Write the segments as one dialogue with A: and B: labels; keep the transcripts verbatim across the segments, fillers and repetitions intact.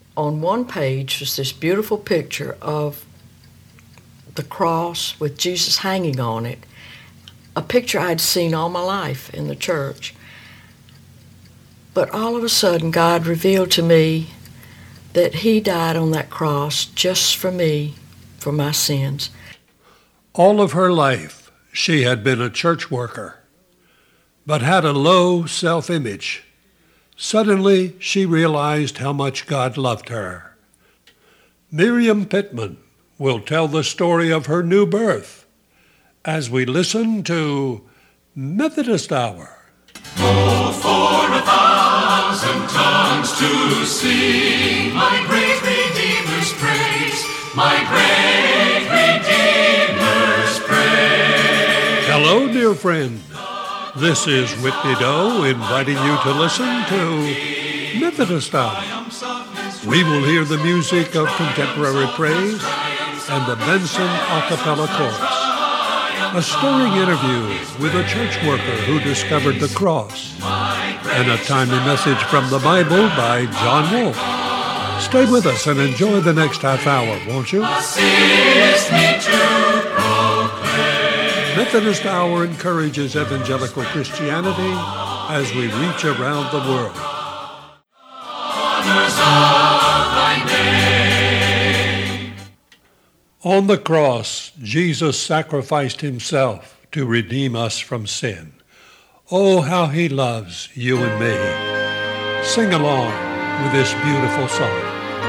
A: on one page was this beautiful picture of the cross with Jesus hanging on it, a picture I'd seen all my life in the church. But all of a sudden, God revealed to me that he died on that cross just for me, for my sins.
B: All of her life, she had been a church worker, but had a low self-image. Suddenly, she realized how much God loved her. Miriam Pittman will tell the story of her new birth as we listen to Methodist Hour.
C: Oh, for a thousand tongues to sing my great Redeemer's praise, my great Redeemer's praise.
B: Hello, dear friend. This is Whitney Doe inviting you to listen to Methodist Hour. We will hear the music of contemporary praise and the Benson a cappella chorus. A stirring interview with a church worker who discovered the cross, and a timely message from the Bible by John Wolfe. Stay with us and enjoy the next half hour, won't you?
C: Assist me to proclaim.
B: Methodist Hour encourages evangelical Christianity as we reach around the world.
C: Honors of thy name.
B: On the cross, Jesus sacrificed himself to redeem us from sin. Oh, how he loves you and me. Sing along with this beautiful song.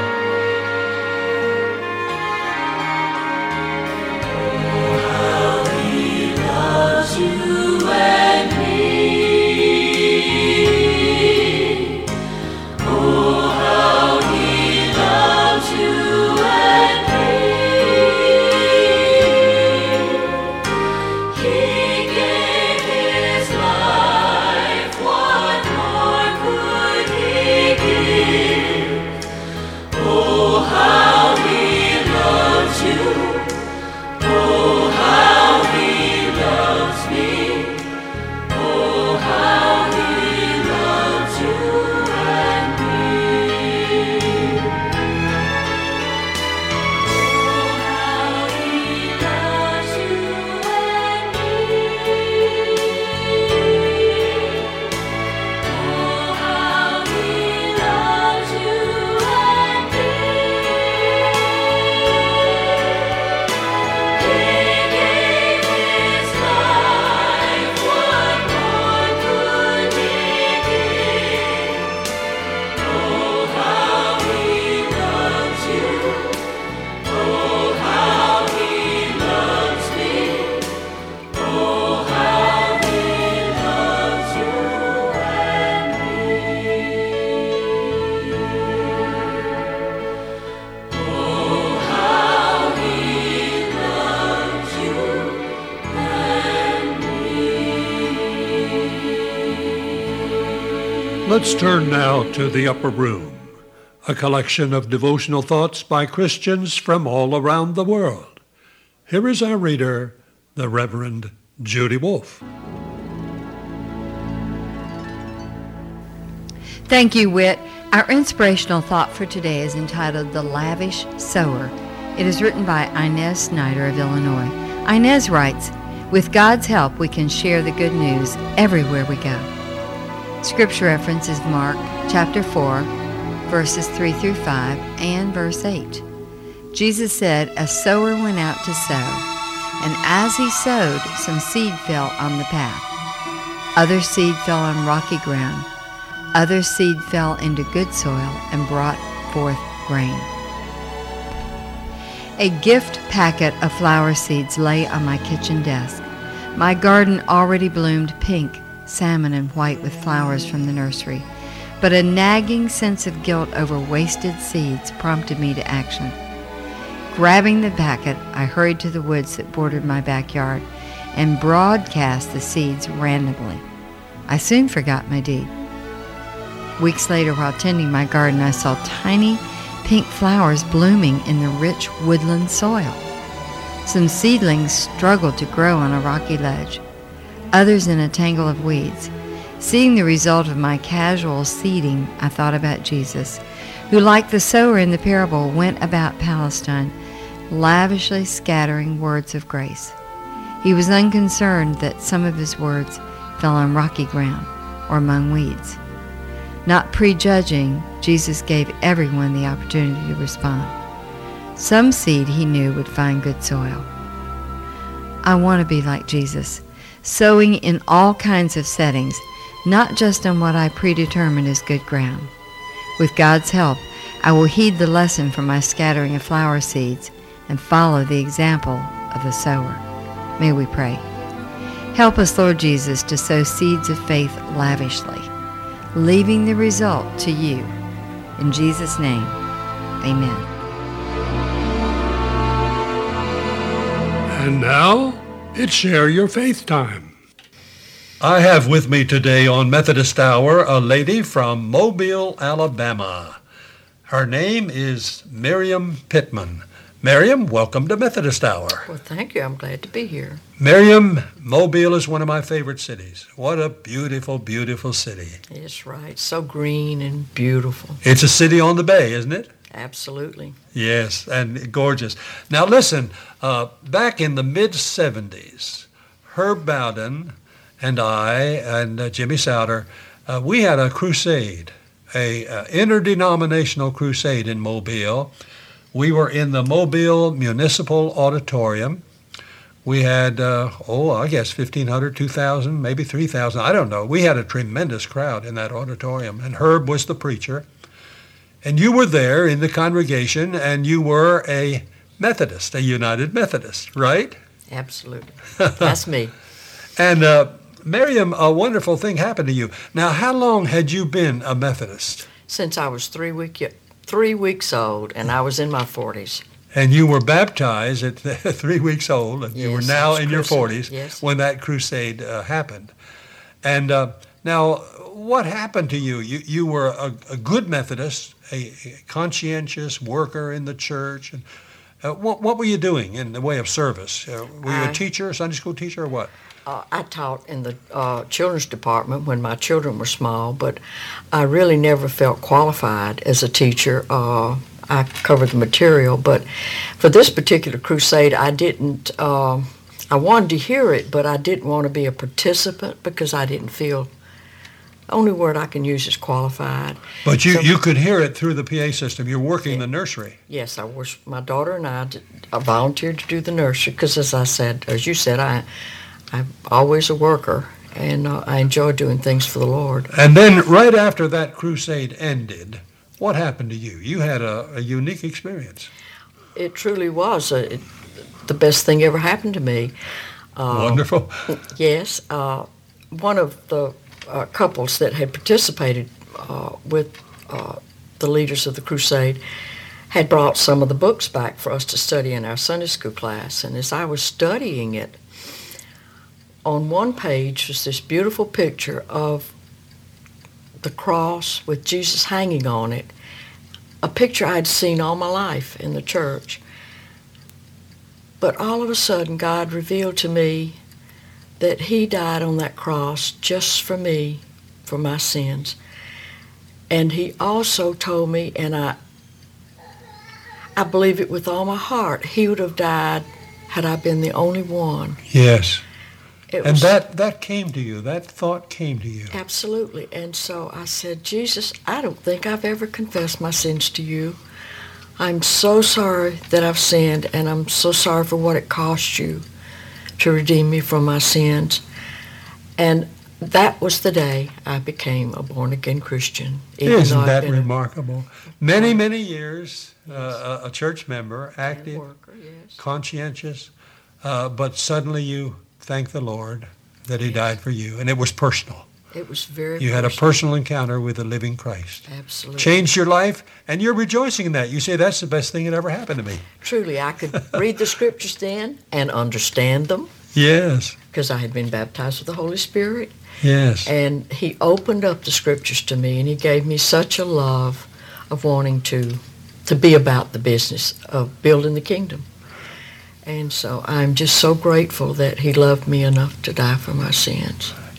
B: Let's turn now to The Upper Room, a collection of devotional thoughts by Christians from all around the world. Here is our reader, the Reverend Judy Wolfe.
D: Thank you, Whit. Our inspirational thought for today is entitled The Lavish Sower. It is written by Inez Snyder of Illinois. Inez writes, "With God's help, we can share the good news everywhere we go." Scripture reference is Mark chapter four, verses three through five, and verse eight. Jesus said, "A sower went out to sow, and as he sowed, some seed fell on the path. Other seed fell on rocky ground. Other seed fell into good soil and brought forth grain." A gift packet of flower seeds lay on my kitchen desk. My garden already bloomed pink, salmon, and white with flowers from the nursery, but a nagging sense of guilt over wasted seeds prompted me to action. Grabbing the packet, I hurried to the woods that bordered my backyard and broadcast the seeds randomly. I soon forgot my deed. Weeks later, while tending my garden, I saw tiny pink flowers blooming in the rich woodland soil. Some seedlings struggled to grow on a rocky ledge, others in a tangle of weeds. Seeing the result of my casual seeding, I thought about Jesus, who, like the sower in the parable, went about Palestine, lavishly scattering words of grace. He was unconcerned that some of his words fell on rocky ground or among weeds. Not prejudging, Jesus gave everyone the opportunity to respond. Some seed he knew would find good soil. I want to be like Jesus, sowing in all kinds of settings, not just on what I predetermine as good ground. With God's help, I will heed the lesson from my scattering of flower seeds and follow the example of the sower. May we pray. Help us, Lord Jesus, to sow seeds of faith lavishly, leaving the result to you. In Jesus' name, amen.
B: And now, it's Share Your Faith time. I have with me today on Methodist Hour a lady from Mobile, Alabama. Her name is Miriam Pittman. Miriam, welcome to Methodist Hour.
A: Well, thank you. I'm glad to be here.
B: Miriam, Mobile is one of my favorite cities. What a beautiful, beautiful city.
A: It's right. So green and beautiful.
B: It's a city on the bay, isn't it?
A: Absolutely.
B: Yes, and gorgeous. Now listen, uh, back in the mid-seventies, Herb Bowden and I and uh, Jimmy Souter, uh, we had a crusade, a uh, interdenominational crusade in Mobile. We were in the Mobile Municipal Auditorium. We had, uh, oh, I guess fifteen hundred, two thousand, maybe three thousand. I don't know. We had a tremendous crowd in that auditorium, and Herb was the preacher. And you were there in the congregation, and you were a Methodist, a United Methodist, right?
A: Absolutely. That's me.
B: And uh, Miriam, a wonderful thing happened to you. Now, how long had you been a Methodist?
A: Since I was three week, three weeks old, and I was in my forties.
B: And you were baptized at three weeks old, and
A: Yes,
B: you were now in your
A: crusade,
B: forties
A: yes.
B: when that crusade uh, happened. And uh, now, what happened to you? You, you were a, a good Methodist, a, a conscientious worker in the church. And uh, what, what were you doing in the way of service? Uh, were you
A: I-
B: a teacher, a Sunday school teacher, or what?
A: Uh, I taught in the uh, children's department when my children were small, but I really never felt qualified as a teacher. Uh, I covered the material, but for this particular crusade, I didn't, uh, I wanted to hear it, but I didn't want to be a participant because I didn't feel, the only word I can use is qualified.
B: But you,
A: So-
B: you could hear it through the P A system. You're working the nursery.
A: Yes, I was, my daughter and I, did, I volunteered to do the nursery because, as I said, as you said, I, I'm always a worker, and uh, I enjoy doing things for the Lord.
B: And then right after that crusade ended, what happened to you? You had a, a unique experience.
A: It truly was a, it, the best thing ever happened to me. Uh,
B: Wonderful.
A: Yes, uh, one of the uh, couples that had participated uh, with uh, the leaders of the crusade had brought some of the books back for us to study in our Sunday school class, and as I was studying it, on one page was this beautiful picture of the cross with Jesus hanging on it, a picture I'd seen all my life in the church. But all of a sudden, God revealed to me that he died on that cross just for me, for my sins. And he also told me, and I, I believe it with all my heart, he would have died had I been the only one.
B: Yes.
A: It
B: And
A: was-
B: that, that came to you. That thought came to you.
A: Absolutely. And so I said, Jesus, I don't think I've ever confessed my sins to you. I'm so sorry that I've sinned, and I'm so sorry for what it cost you to redeem me from my sins. And that was the day I became a born-again Christian. even
B: Isn't
A: though I've
B: that
A: been a
B: remarkable? Many, many years, uh, a, a church member,
A: hard
B: active,
A: worker, yes.
B: conscientious, uh, but suddenly you thank the Lord that he died for you, and it was personal.
A: It was very
B: You had a
A: personal.
B: personal encounter with the living Christ.
A: Absolutely.
B: Changed your life, and you're rejoicing in that. You say, that's the best thing that ever happened to me.
A: Truly, I could read the scriptures then and understand them
B: Yes,
A: because I had been baptized with the Holy Spirit.
B: yes.
A: And he opened up the scriptures to me, and he gave me such a love of wanting to to be about the business of building the kingdom. And so I'm just so grateful that he loved me enough to die for my sins.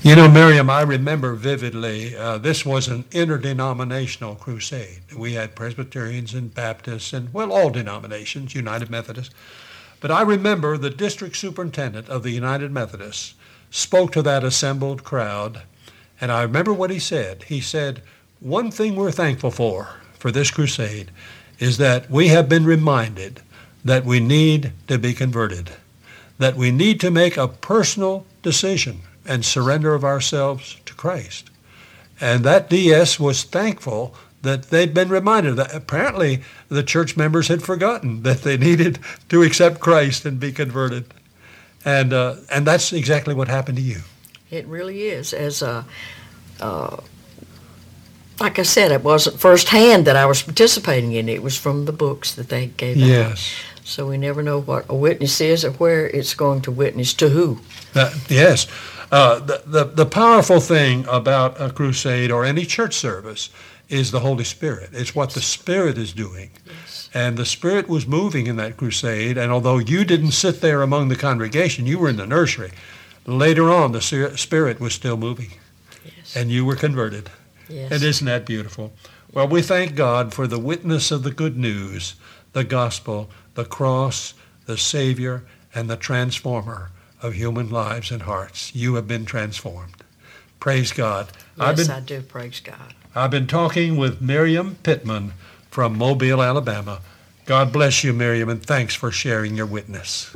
B: You know, Miriam, I remember vividly, uh, this was an interdenominational crusade. We had Presbyterians and Baptists and, well, all denominations, United Methodists. But I remember the district superintendent of the United Methodists spoke to that assembled crowd, and I remember what he said. He said, one thing we're thankful for, for this crusade, is that we have been reminded that we need to be converted, that we need to make a personal decision and surrender of ourselves to Christ. And that D S was thankful that they'd been reminded that apparently the church members had forgotten that they needed to accept Christ and be converted. And uh, and that's exactly what happened to you.
A: It really is. As a, uh, like I said, it wasn't firsthand that I was participating in it. It was from the books that they gave out.
B: Yes.
A: So we never know what a witness is or where it's going to witness to who.
B: Uh, yes. Uh, the, the, the powerful thing about a crusade or any church service is the Holy Spirit. It's what the Spirit is doing.
A: Yes.
B: And the Spirit was moving in that crusade, and although you didn't sit there among the congregation, you were in the nursery, later on the Spirit was still moving.
A: Yes.
B: And you were converted.
A: Yes.
B: And isn't that beautiful? Well, we thank God for the witness of the good news, the gospel, the cross, the Savior, and the transformer of human lives and hearts. You have been transformed. Praise God.
A: Yes,
B: I've been,
A: I do. Praise God.
B: I've been talking with Miriam Pittman from Mobile, Alabama. God bless you, Miriam, and thanks for sharing your witness.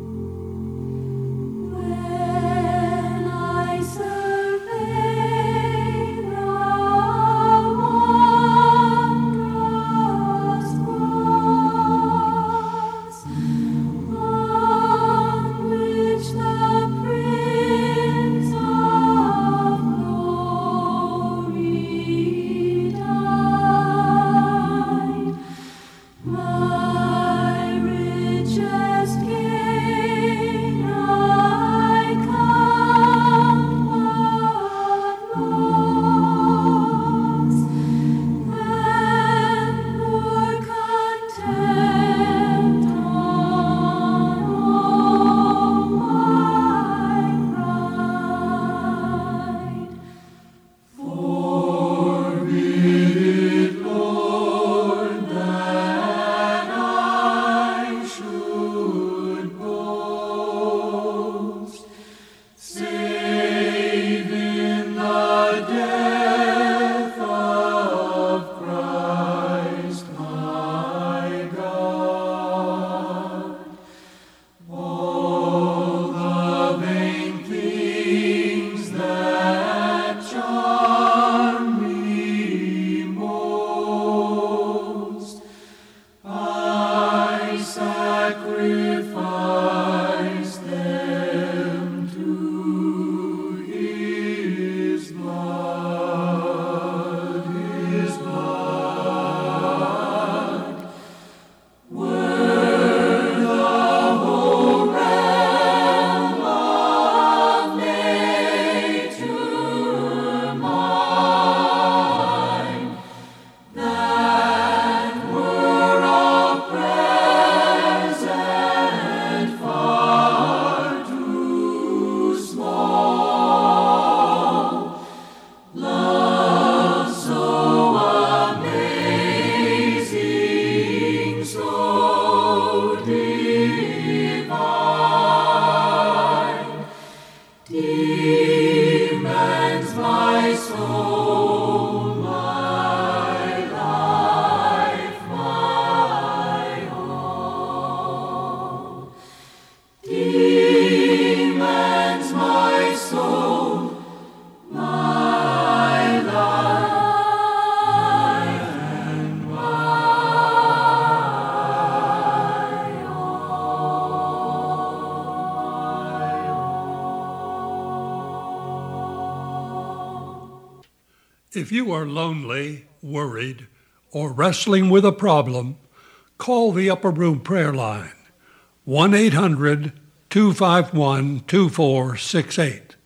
B: If you are lonely, worried, or wrestling with a problem, call the Upper Room Prayer Line, one eight hundred, two five one, two four six eight.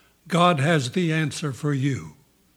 B: God has the answer for you.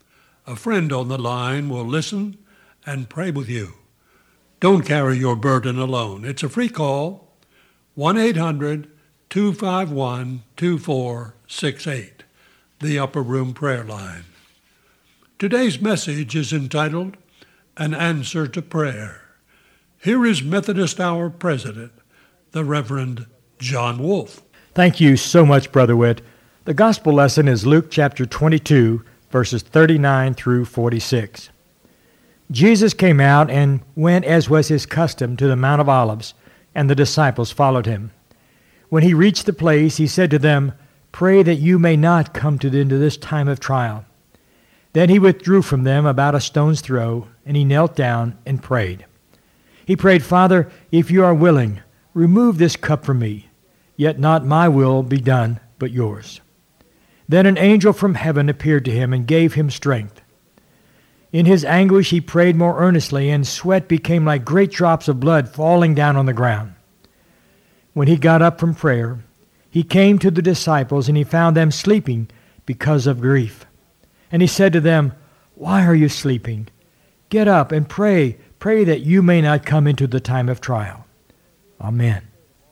B: A friend on the line will listen and pray with you. Don't carry your burden alone. It's a free call, one eight hundred, two five one, two four six eight. the Upper Room Prayer Line. Today's message is entitled, An Answer to Prayer. Here is Methodist Hour President, the Reverend John Wolf.
E: Thank you so much, Brother Witt. The gospel lesson is Luke chapter twenty-two, verses thirty-nine through forty-six. Jesus came out and went, as was his custom, to the Mount of Olives, and the disciples followed him. When he reached the place, he said to them, "Pray that you may not come to the, into this time of trial." Then he withdrew from them about a stone's throw, and he knelt down and prayed. He prayed, "Father, if you are willing, remove this cup from me, yet not my will be done, but yours." Then an angel from heaven appeared to him and gave him strength. In his anguish he prayed more earnestly, and sweat became like great drops of blood falling down on the ground. When he got up from prayer, he came to the disciples, and he found them sleeping because of grief. And he said to them, "Why are you sleeping? Get up and pray, pray that you may not come into the time of trial." Amen.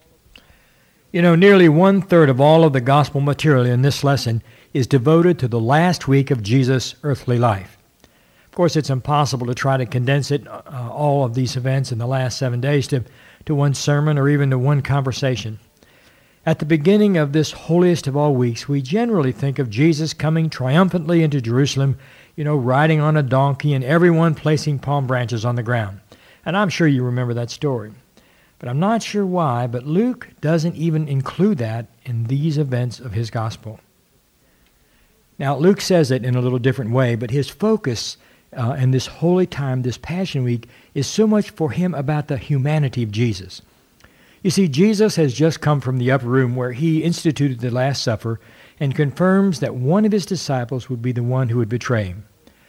E: You know, nearly one-third of all of the gospel material in this lesson is devoted to the last week of Jesus' earthly life. Of course, it's impossible to try to condense it, uh, all of these events in the last seven days to, to one sermon or even to one conversation. At the beginning of this holiest of all weeks, we generally think of Jesus coming triumphantly into Jerusalem, you know, riding on a donkey and everyone placing palm branches on the ground. And I'm sure you remember that story. But I'm not sure why, but Luke doesn't even include that in these events of his gospel. Now, Luke says it in a little different way, but his focus uh, in this holy time, this Passion Week, is so much for him about the humanity of Jesus. You see, Jesus has just come from the upper room where he instituted the Last Supper and confirms that one of his disciples would be the one who would betray him.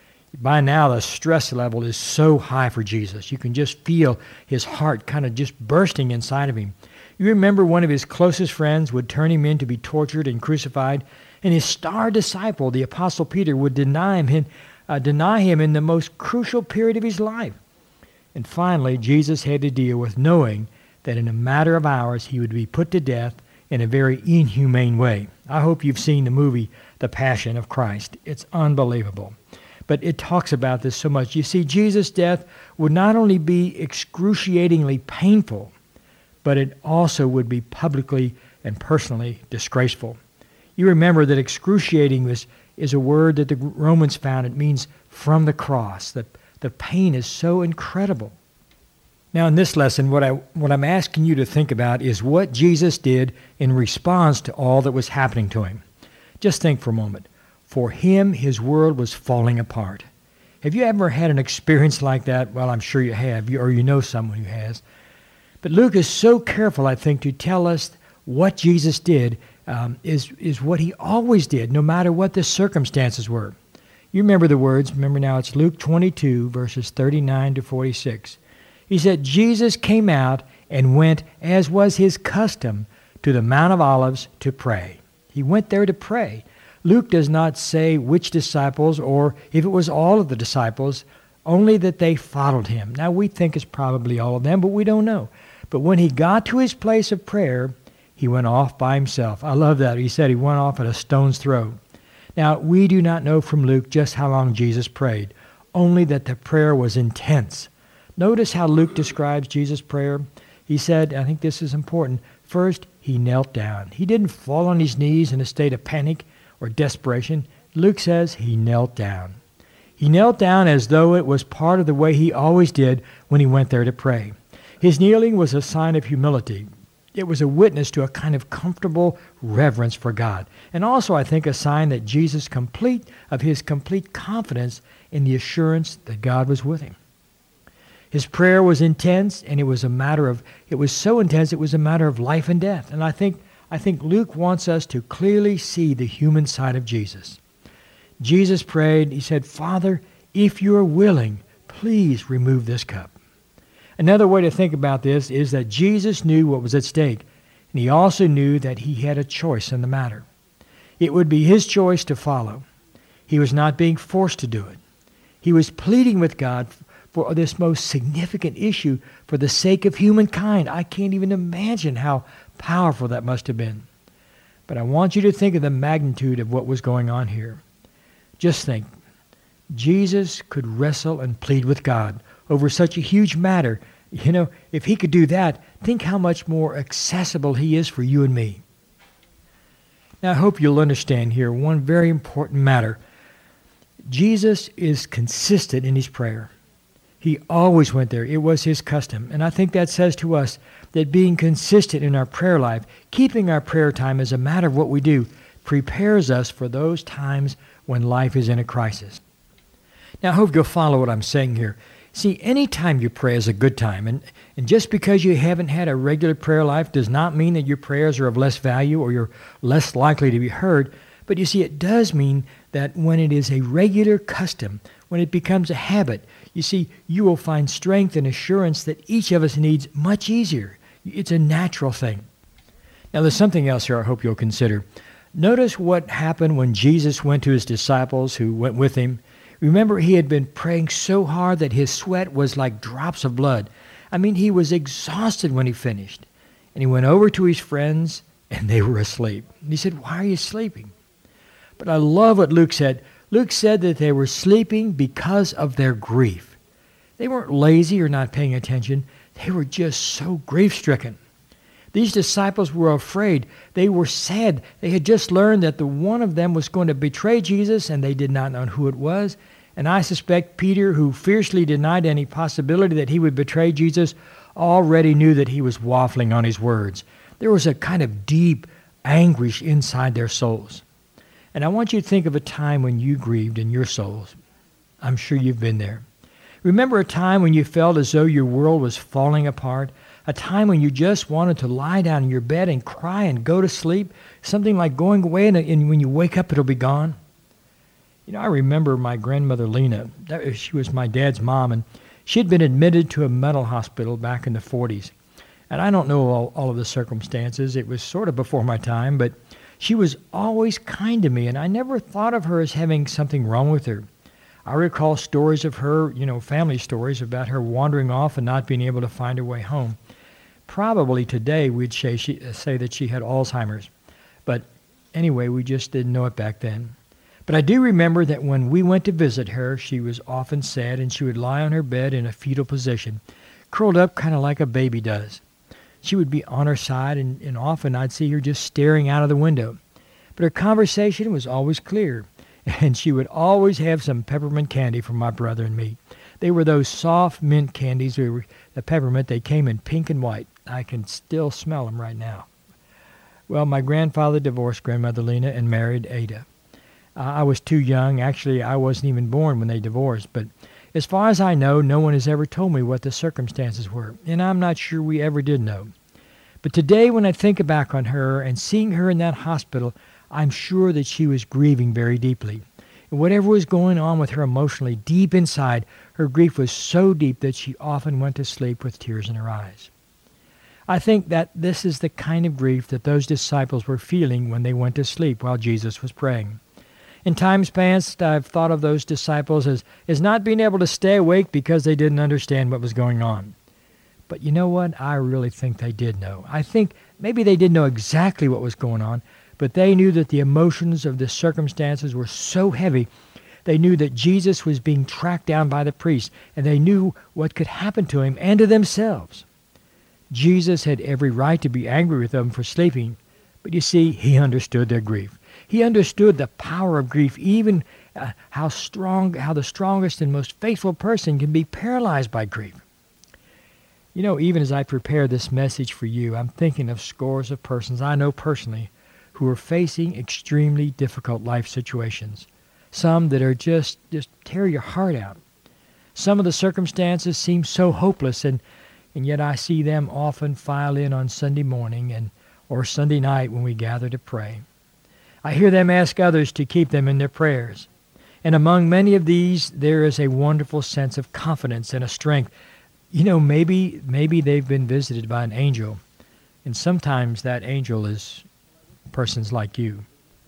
E: By now, the stress level is so high for Jesus. You can just feel his heart kind of just bursting inside of him. You remember one of his closest friends would turn him in to be tortured and crucified, and his star disciple, the Apostle Peter, would deny him, uh, deny him in the most crucial period of his life. And finally, Jesus had to deal with knowing that in a matter of hours he would be put to death in a very inhumane way. I hope you've seen the movie The Passion of Christ. It's unbelievable. But it talks about this so much. You see, Jesus' death would not only be excruciatingly painful, but it also would be publicly and personally disgraceful. You remember that excruciating was, is a word that the Romans found. It means from the cross. The, the pain is so incredible. Now, in this lesson, what, I, what I'm asking you to think about is what Jesus did in response to all that was happening to him. Just think for a moment. For him, his world was falling apart. Have you ever had an experience like that? Well, I'm sure you have, or you know someone who has. But Luke is so careful, I think, to tell us what Jesus did um, is, is what he always did, no matter what the circumstances were. You remember the words. Remember now, it's Luke twenty-two, verses thirty-nine to forty-six. He said, Jesus came out and went, as was his custom, to the Mount of Olives to pray. He went there to pray. Luke does not say which disciples or if it was all of the disciples, only that they followed him. Now, we think it's probably all of them, but we don't know. But when he got to his place of prayer, he went off by himself. I love that. He said he went off at a stone's throw. Now, we do not know from Luke just how long Jesus prayed, only that the prayer was intense. Notice how Luke describes Jesus' prayer. He said, I think this is important, first, he knelt down. He didn't fall on his knees in a state of panic or desperation. Luke says he knelt down. He knelt down as though it was part of the way he always did when he went there to pray. His kneeling was a sign of humility. It was a witness to a kind of comfortable reverence for God. And also, I think, a sign that Jesus complete of his complete confidence in the assurance that God was with him. His prayer was intense, and it was a matter of, it was so intense, it was a matter of life and death. And I think, I think Luke wants us to clearly see the human side of Jesus. Jesus prayed, he said, Father, if you are willing, please remove this cup. Another way to think about this is that Jesus knew what was at stake, and he also knew that he had a choice in the matter. It would be his choice to follow. He was not being forced to do it. He was pleading with God for this most significant issue for the sake of humankind. I can't even imagine how powerful that must have been. But I want you to think of the magnitude of what was going on here. Just think, Jesus could wrestle and plead with God over such a huge matter. You know, if he could do that, think how much more accessible he is for you and me. Now, I hope you'll understand here one very important matter. Jesus is consistent in his prayer. He always went there. It was his custom. And I think that says to us that being consistent in our prayer life, keeping our prayer time as a matter of what we do, prepares us for those times when life is in a crisis. Now, I hope you'll follow what I'm saying here. See, any time you pray is a good time. And, and just because you haven't had a regular prayer life does not mean that your prayers are of less value or you're less likely to be heard. But you see, it does mean that when it is a regular custom, when it becomes a habit, you see, you will find strength and assurance that each of us needs much easier. It's a natural thing. Now, there's something else here I hope you'll consider. Notice what happened when Jesus went to his disciples who went with him. Remember, he had been praying so hard that his sweat was like drops of blood. I mean, he was exhausted when he finished. And he went over to his friends, and they were asleep. And he said, "Why are you sleeping?" But I love what Luke said. Luke said that they were sleeping because of their grief. They weren't lazy or not paying attention. They were just so grief-stricken. These disciples were afraid. They were sad. They had just learned that the one of them was going to betray Jesus, and they did not know who it was. And I suspect Peter, who fiercely denied any possibility that he would betray Jesus, already knew that he was waffling on his words. There was a kind of deep anguish inside their souls. And I want you to think of a time when you grieved in your souls. I'm sure you've been there. Remember a time when you felt as though your world was falling apart? A time when you just wanted to lie down in your bed and cry and go to sleep? Something like going away and, and when you wake up it'll be gone? You know, I remember my grandmother Lena. That, she was my dad's mom, and she had been admitted to a mental hospital back in the forties. And I don't know all, all of the circumstances. It was sort of before my time, but she was always kind to me, and I never thought of her as having something wrong with her. I recall stories of her, you know, family stories about her wandering off and not being able to find her way home. Probably today we'd say, she, say that she had Alzheimer's. But anyway, we just didn't know it back then. But I do remember that when we went to visit her, she was often sad, and she would lie on her bed in a fetal position, curled up kind of like a baby does. She would be on her side, and, and often I'd see her just staring out of the window. But her conversation was always clear, and she would always have some peppermint candy for my brother and me. They were those soft mint candies. We were, the peppermint, they came in pink and white. I can still smell them right now. Well, my grandfather divorced Grandmother Lena and married Ada. Uh, I was too young. Actually, I wasn't even born when they divorced, but as far as I know, no one has ever told me what the circumstances were, and I'm not sure we ever did know. But today, when I think back on her and seeing her in that hospital, I'm sure that she was grieving very deeply. And whatever was going on with her emotionally, deep inside, her grief was so deep that she often went to sleep with tears in her eyes. I think that this is the kind of grief that those disciples were feeling when they went to sleep while Jesus was praying. In times past, I've thought of those disciples as, as not being able to stay awake because they didn't understand what was going on. But you know what? I really think they did know. I think maybe they didn't know exactly what was going on, but they knew that the emotions of the circumstances were so heavy. They knew that Jesus was being tracked down by the priests, and they knew what could happen to him and to themselves. Jesus had every right to be angry with them for sleeping, but you see, he understood their grief. He understood the power of grief, even uh, how strong, how the strongest and most faithful person can be paralyzed by grief. You know, even as I prepare this message for you, I'm thinking of scores of persons I know personally who are facing extremely difficult life situations. Some that are just, just tear your heart out. Some of the circumstances seem so hopeless, and, and yet I see them often file in on Sunday morning and or Sunday night when we gather to pray. I hear them ask others to keep them in their prayers. And among many of these, there is a wonderful sense of confidence and a strength. You know, maybe maybe they've been visited by an angel, and sometimes that angel is persons like you.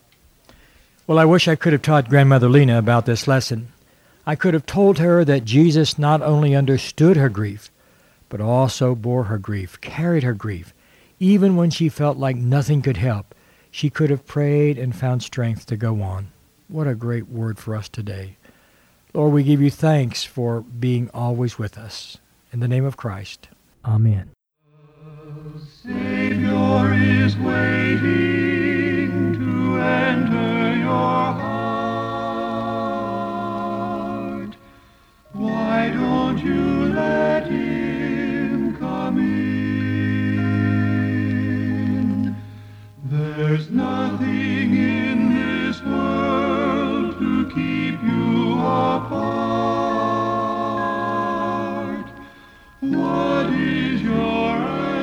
E: Well, I wish I could have taught Grandmother Lena about this lesson. I could have told her that Jesus not only understood her grief, but also bore her grief, carried her grief, even when she felt like nothing could help. she could have prayed and found strength to go on. What a great word for us today. Lord, we give you thanks for being always with us. In the name of Christ, amen.
C: Savior is waiting to enter your heart. Why don't you let him come in? There's nothing in this world to keep you apart. What is your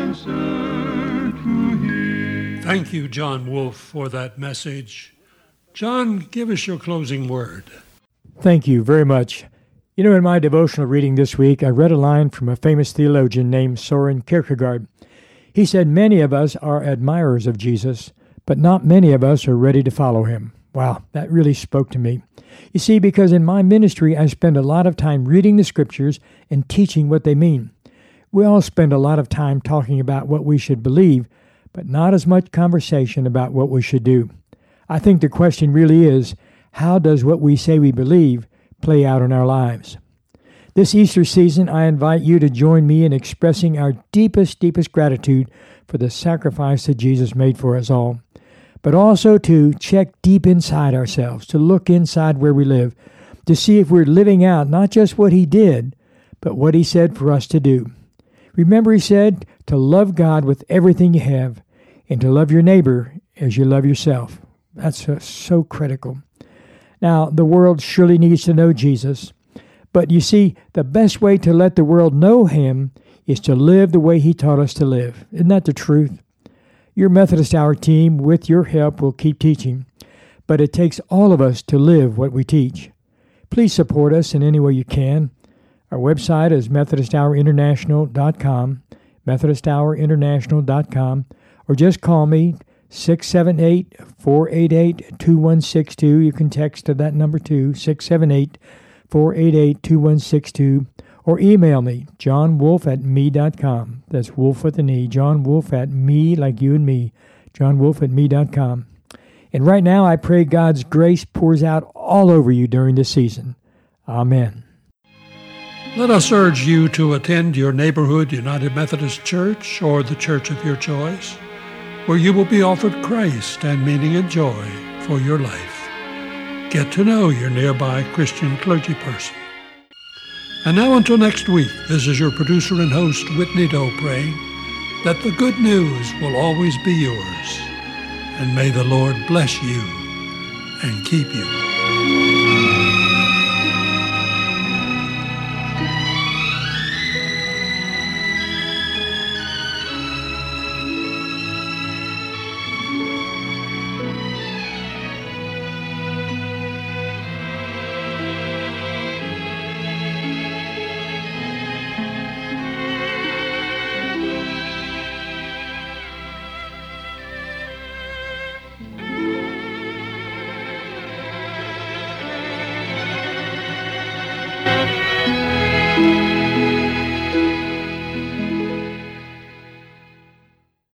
C: answer to him?
B: Thank you, John Wolfe, for that message. John, give us your closing word.
E: Thank you very much. You know, in my devotional reading this week, I read a line from a famous theologian named Soren Kierkegaard. He said, "Many of us are admirers of Jesus, but not many of us are ready to follow him." Wow, that really spoke to me. You see, because in my ministry, I spend a lot of time reading the Scriptures and teaching what they mean. We all spend a lot of time talking about what we should believe, but not as much conversation about what we should do. I think the question really is, how does what we say we believe play out in our lives? This Easter season, I invite you to join me in expressing our deepest, deepest gratitude for the sacrifice that Jesus made for us all, but also to check deep inside ourselves, to look inside where we live, to see if we're living out not just what he did, but what he said for us to do. Remember, he said to love God with everything you have and to love your neighbor as you love yourself. That's uh, so critical. Now, the world surely needs to know Jesus, but you see, the best way to let the world know him is to live the way he taught us to live. Isn't that the truth? Your Methodist Hour team, with your help, will keep teaching, but it takes all of us to live what we teach. Please support us in any way you can. Our website is methodist hour international dot com, methodist hour international dot com, or just call me, six seven eight, four eight eight, two one six two. You can text to that number too, six seven eight, four eight eight, two one six two, or email me, john wolfe at me dot com. That's Wolf with an E, John Wolfe at me, like you and me, john wolfe at me dot com. And right now, I pray God's grace pours out all over you during this season. Amen.
B: Let us urge you to attend your neighborhood United Methodist Church or the church of your choice, where you will be offered Christ and meaning and joy for your life. Get to know your nearby Christian clergy person. And now until next week, this is your producer and host, Whitney Doe, praying that the good news will always be yours. And may the Lord bless you and keep you.